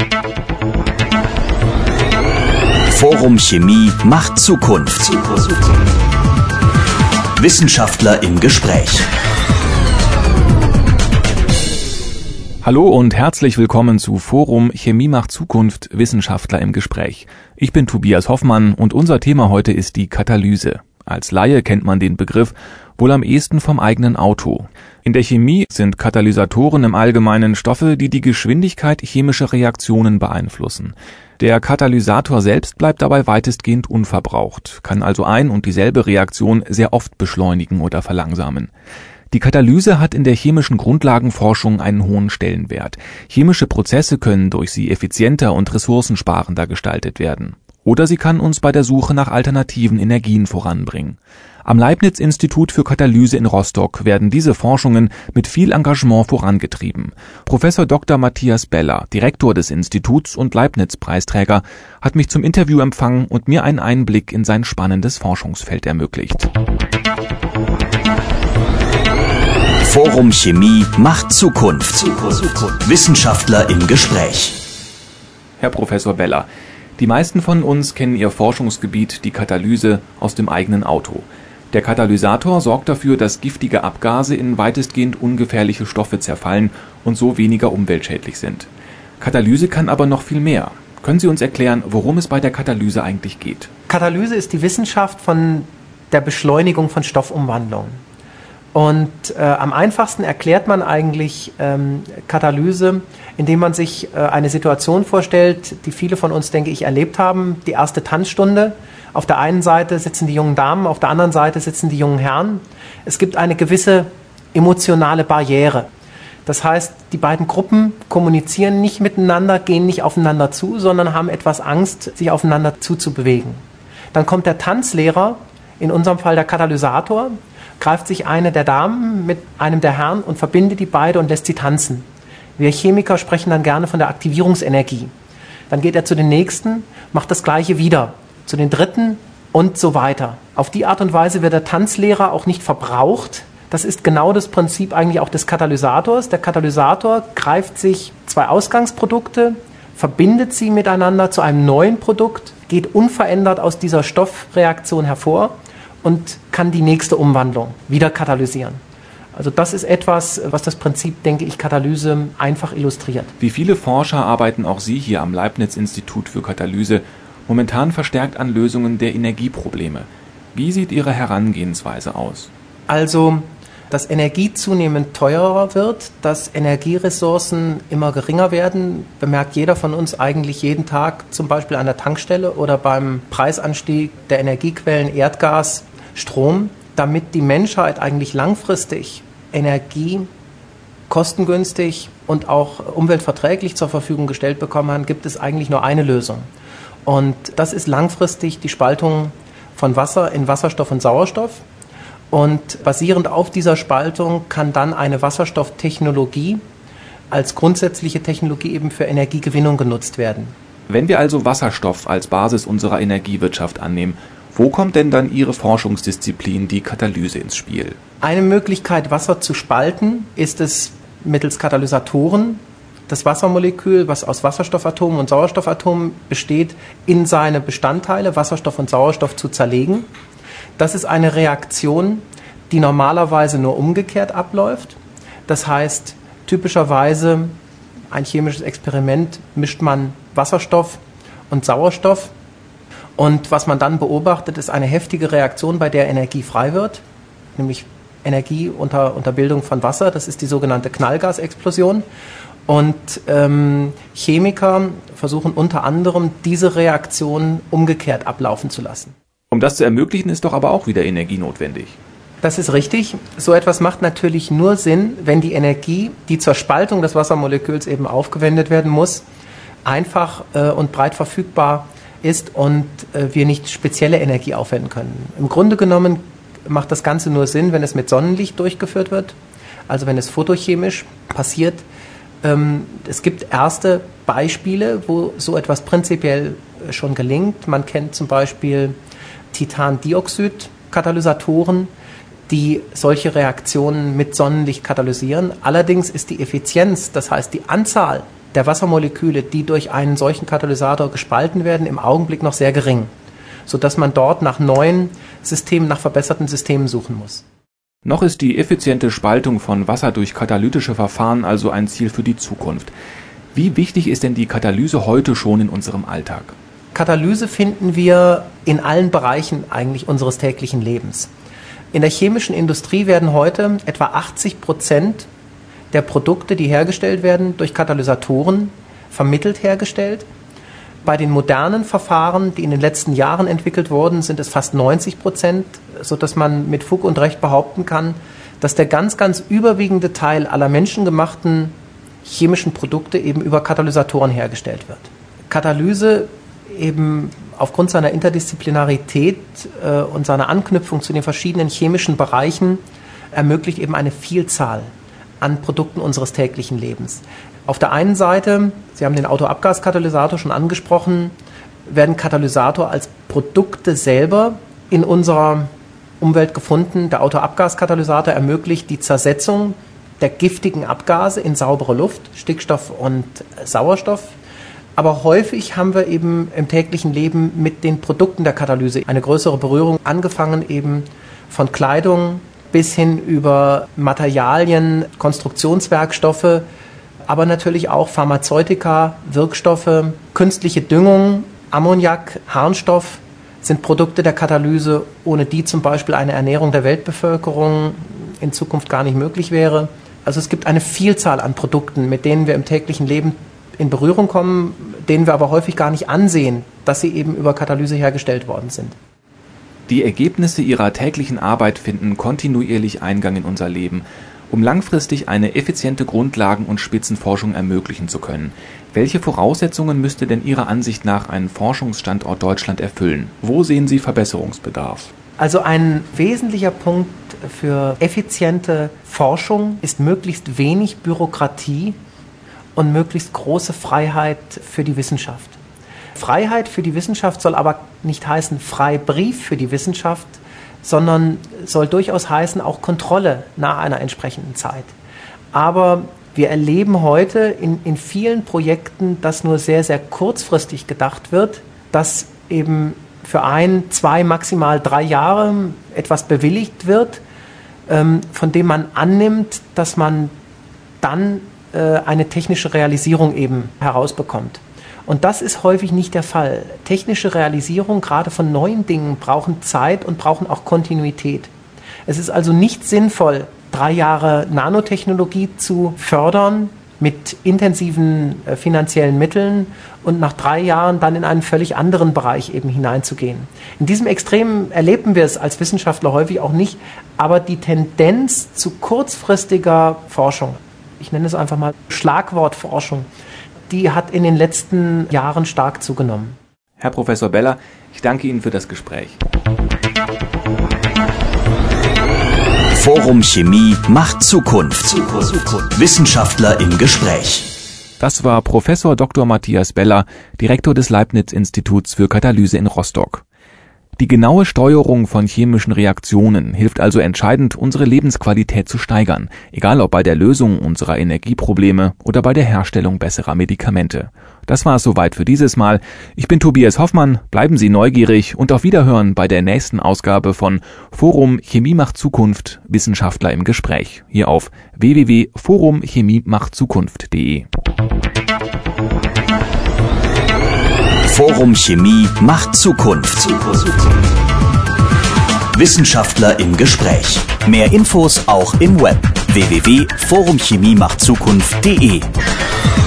Forum Chemie macht Zukunft. Wissenschaftler im Gespräch. Hallo und herzlich willkommen zu Forum Chemie macht Zukunft, Wissenschaftler im Gespräch. Ich bin Tobias Hoffmann und unser Thema heute ist die Katalyse. Als Laie kennt man den Begriff wohl am ehesten vom eigenen Auto. In der Chemie sind Katalysatoren im Allgemeinen Stoffe, die die Geschwindigkeit chemischer Reaktionen beeinflussen. Der Katalysator selbst bleibt dabei weitestgehend unverbraucht, kann also ein und dieselbe Reaktion sehr oft beschleunigen oder verlangsamen. Die Katalyse hat in der chemischen Grundlagenforschung einen hohen Stellenwert. Chemische Prozesse können durch sie effizienter und ressourcensparender gestaltet werden. Oder sie kann uns bei der Suche nach alternativen Energien voranbringen. Am Leibniz-Institut für Katalyse in Rostock werden diese Forschungen mit viel Engagement vorangetrieben. Professor Dr. Matthias Beller, Direktor des Instituts und Leibniz-Preisträger, hat mich zum Interview empfangen und mir einen Einblick in sein spannendes Forschungsfeld ermöglicht. Forum Chemie macht Zukunft. Wissenschaftler im Gespräch. Herr Professor Beller, die meisten von uns kennen Ihr Forschungsgebiet, die Katalyse, aus dem eigenen Auto. Der Katalysator sorgt dafür, dass giftige Abgase in weitestgehend ungefährliche Stoffe zerfallen und so weniger umweltschädlich sind. Katalyse kann aber noch viel mehr. Können Sie uns erklären, worum es bei der Katalyse eigentlich geht? Katalyse ist die Wissenschaft von der Beschleunigung von Stoffumwandlungen. Und am einfachsten erklärt man eigentlich Katalyse, indem man sich eine Situation vorstellt, die viele von uns, denke ich, erlebt haben. Die erste Tanzstunde. Auf der einen Seite sitzen die jungen Damen, auf der anderen Seite sitzen die jungen Herren. Es gibt eine gewisse emotionale Barriere. Das heißt, die beiden Gruppen kommunizieren nicht miteinander, gehen nicht aufeinander zu, sondern haben etwas Angst, sich aufeinander zuzubewegen. Dann kommt der Tanzlehrer, in unserem Fall der Katalysator, greift sich eine der Damen mit einem der Herren und verbindet die beide und lässt sie tanzen. Wir Chemiker sprechen dann gerne von der Aktivierungsenergie. Dann geht er zu den nächsten, macht das Gleiche wieder, zu den dritten und so weiter. Auf die Art und Weise wird der Tanzlehrer auch nicht verbraucht. Das ist genau das Prinzip eigentlich auch des Katalysators. Der Katalysator greift sich zwei Ausgangsprodukte, verbindet sie miteinander zu einem neuen Produkt, geht unverändert aus dieser Stoffreaktion hervor und kann die nächste Umwandlung wieder katalysieren. Also das ist etwas, was das Prinzip, denke ich, Katalyse einfach illustriert. Wie viele Forscher arbeiten auch Sie hier am Leibniz-Institut für Katalyse momentan verstärkt an Lösungen der Energieprobleme? Wie sieht Ihre Herangehensweise aus? Also, dass Energie zunehmend teurer wird, dass Energieressourcen immer geringer werden, bemerkt jeder von uns eigentlich jeden Tag, zum Beispiel an der Tankstelle oder beim Preisanstieg der Energiequellen Erdgas, Strom. Damit die Menschheit eigentlich langfristig Energie kostengünstig und auch umweltverträglich zur Verfügung gestellt bekommen hat, gibt es eigentlich nur eine Lösung. Und das ist langfristig die Spaltung von Wasser in Wasserstoff und Sauerstoff. Und basierend auf dieser Spaltung kann dann eine Wasserstofftechnologie als grundsätzliche Technologie eben für Energiegewinnung genutzt werden. Wenn wir also Wasserstoff als Basis unserer Energiewirtschaft annehmen, wo kommt denn dann Ihre Forschungsdisziplin, die Katalyse, ins Spiel? Eine Möglichkeit, Wasser zu spalten, ist es mittels Katalysatoren, das Wassermolekül, was aus Wasserstoffatomen und Sauerstoffatomen besteht, in seine Bestandteile, Wasserstoff und Sauerstoff, zu zerlegen. Das ist eine Reaktion, die normalerweise nur umgekehrt abläuft. Das heißt, typischerweise ein chemisches Experiment mischt man Wasserstoff und Sauerstoff. Und was man dann beobachtet, ist eine heftige Reaktion, bei der Energie frei wird, nämlich Energie unter Bildung von Wasser. Das ist die sogenannte Knallgasexplosion. Und Chemiker versuchen unter anderem, diese Reaktion umgekehrt ablaufen zu lassen. Um das zu ermöglichen, ist doch aber auch wieder Energie notwendig. Das ist richtig. So etwas macht natürlich nur Sinn, wenn die Energie, die zur Spaltung des Wassermoleküls eben aufgewendet werden muss, einfach und breit verfügbar ist und wir nicht spezielle Energie aufwenden können. Im Grunde genommen macht das Ganze nur Sinn, wenn es mit Sonnenlicht durchgeführt wird, also wenn es photochemisch passiert. Es gibt erste Beispiele, wo so etwas prinzipiell schon gelingt. Man kennt zum Beispiel Titandioxid-Katalysatoren, die solche Reaktionen mit Sonnenlicht katalysieren. Allerdings ist die Effizienz, das heißt die Anzahl der Wassermoleküle, die durch einen solchen Katalysator gespalten werden, im Augenblick noch sehr gering, sodass man dort nach neuen Systemen, nach verbesserten Systemen suchen muss. Noch ist die effiziente Spaltung von Wasser durch katalytische Verfahren also ein Ziel für die Zukunft. Wie wichtig ist denn die Katalyse heute schon in unserem Alltag? Katalyse finden wir in allen Bereichen eigentlich unseres täglichen Lebens. In der chemischen Industrie werden heute etwa 80% der Produkte, die hergestellt werden, durch Katalysatoren vermittelt hergestellt. Bei den modernen Verfahren, die in den letzten Jahren entwickelt wurden, sind es fast 90%, sodass man mit Fug und Recht behaupten kann, dass der ganz, ganz überwiegende Teil aller menschengemachten chemischen Produkte eben über Katalysatoren hergestellt wird. Katalyse eben aufgrund seiner Interdisziplinarität und seiner Anknüpfung zu den verschiedenen chemischen Bereichen ermöglicht eben eine Vielzahl an Produkten unseres täglichen Lebens. Auf der einen Seite, Sie haben den Autoabgaskatalysator schon angesprochen, werden Katalysator als Produkte selber in unserer Umwelt gefunden. Der Autoabgaskatalysator ermöglicht die Zersetzung der giftigen Abgase in saubere Luft, Stickstoff und Sauerstoff. Aber häufig haben wir eben im täglichen Leben mit den Produkten der Katalyse eine größere Berührung, angefangen eben von Kleidung bis hin über Materialien, Konstruktionswerkstoffe, aber natürlich auch Pharmazeutika, Wirkstoffe, künstliche Düngung, Ammoniak, Harnstoff sind Produkte der Katalyse, ohne die zum Beispiel eine Ernährung der Weltbevölkerung in Zukunft gar nicht möglich wäre. Also es gibt eine Vielzahl an Produkten, mit denen wir im täglichen Leben in Berührung kommen, denen wir aber häufig gar nicht ansehen, dass sie eben über Katalyse hergestellt worden sind. Die Ergebnisse Ihrer täglichen Arbeit finden kontinuierlich Eingang in unser Leben. Um langfristig eine effiziente Grundlagen- und Spitzenforschung ermöglichen zu können, welche Voraussetzungen müsste denn Ihrer Ansicht nach ein Forschungsstandort Deutschland erfüllen? Wo sehen Sie Verbesserungsbedarf? Also ein wesentlicher Punkt für effiziente Forschung ist möglichst wenig Bürokratie und möglichst große Freiheit für die Wissenschaft. Freiheit für die Wissenschaft soll aber nicht heißen Freibrief für die Wissenschaft, sondern soll durchaus heißen auch Kontrolle nach einer entsprechenden Zeit. Aber wir erleben heute in vielen Projekten, dass nur sehr, sehr kurzfristig gedacht wird, dass eben für 1, 2, maximal 3 Jahre etwas bewilligt wird, von dem man annimmt, dass man dann eine technische Realisierung eben herausbekommt. Und das ist häufig nicht der Fall. Technische Realisierung, gerade von neuen Dingen, brauchen Zeit und brauchen auch Kontinuität. Es ist also nicht sinnvoll, 3 Jahre Nanotechnologie zu fördern mit intensiven finanziellen Mitteln und nach 3 Jahren dann in einen völlig anderen Bereich eben hineinzugehen. In diesem Extrem erleben wir es als Wissenschaftler häufig auch nicht, aber die Tendenz zu kurzfristiger Forschung, ich nenne es einfach mal Schlagwortforschung, die hat in den letzten Jahren stark zugenommen. Herr Professor Beller, ich danke Ihnen für das Gespräch. Forum Chemie macht Zukunft. Wissenschaftler im Gespräch. Das war Professor Dr. Matthias Beller, Direktor des Leibniz-Instituts für Katalyse in Rostock. Die genaue Steuerung von chemischen Reaktionen hilft also entscheidend, unsere Lebensqualität zu steigern, egal ob bei der Lösung unserer Energieprobleme oder bei der Herstellung besserer Medikamente. Das war es soweit für dieses Mal. Ich bin Tobias Hoffmann, bleiben Sie neugierig und auf Wiederhören bei der nächsten Ausgabe von Forum Chemie macht Zukunft, Wissenschaftler im Gespräch, hier auf www.forumchemiemachtzukunft.de. Forum Chemie macht Zukunft. Wissenschaftler im Gespräch. Mehr Infos auch im Web. www.forumchemiemachtzukunft.de